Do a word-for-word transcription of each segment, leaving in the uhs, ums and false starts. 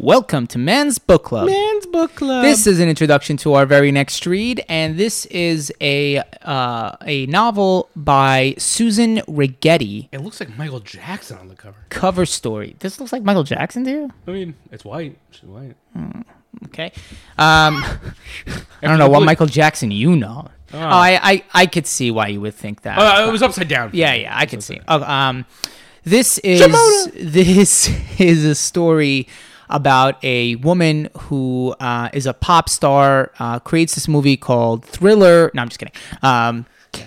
Welcome to Man's Book Club. Man's Book Club. This is an introduction to our very next read, and this is a uh, a novel by Susan Rigetti. It looks like Michael Jackson on the cover. Cover story. This looks like Michael Jackson to you? I mean, it's white. She's white. Hmm. Okay. Um, I don't know what Michael Jackson you know. Oh, oh I, I I could see why you would think that. Oh, it was upside down. Yeah, yeah, I could see. Oh, um, this is Shimona. This is a story about a woman who uh, is a pop star, uh, creates this movie called Thriller. No, I'm just kidding. Um,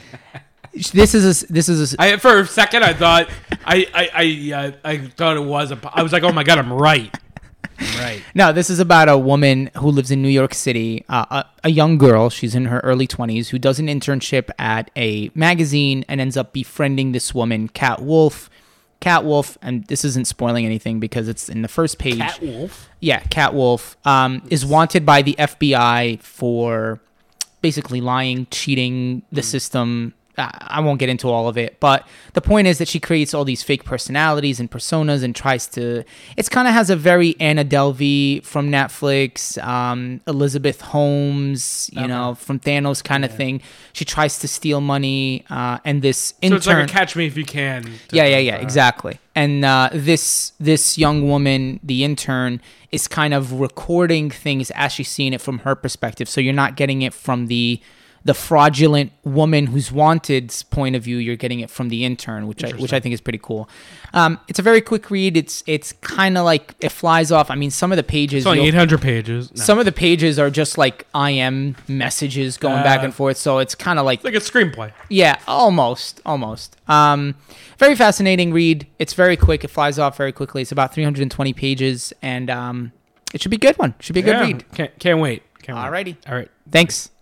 this is a, this is a, I, for a second I thought I I I, uh, I thought it was a. I was like, oh my god, I'm right. I'm right. No, this is about a woman who lives in New York City, uh, a, a young girl. She's in her early twenties who does an internship at a magazine and ends up befriending this woman, Cat Wolf. Cat Wolf, and this isn't spoiling anything because it's in the first page. Cat Wolf? Yeah, Cat Wolf um, is wanted by the F B I for basically lying, cheating the mm. system. I won't get into all of it, but the point is that she creates all these fake personalities and personas and tries to, it's kind of has a very Anna Delvey from Netflix, um, Elizabeth Holmes, you okay. know, from Thanos kind of yeah. thing. She tries to steal money, uh, and this intern. So it's like a Catch Me If You Can. Yeah, yeah, yeah, uh, exactly. And uh, this this young woman, the intern, is kind of recording things as she's seeing it from her perspective. So you're not getting it from the the fraudulent woman who's wanted's point of view. You're getting it from the intern, which I which I think is pretty cool. Um, it's a very quick read. It's it's kind of like it flies off. I mean, some of the pages. It's only eight hundred pages. No. Some of the pages are just like I M messages going uh, back and forth. So it's kind of like like a screenplay. Yeah, almost, almost. Um, very fascinating read. It's very quick. It flies off very quickly. It's about three hundred twenty pages, and um, it should be a good one. Should be a good yeah, read. Can't can't wait. Can't Alrighty. All right. Thanks.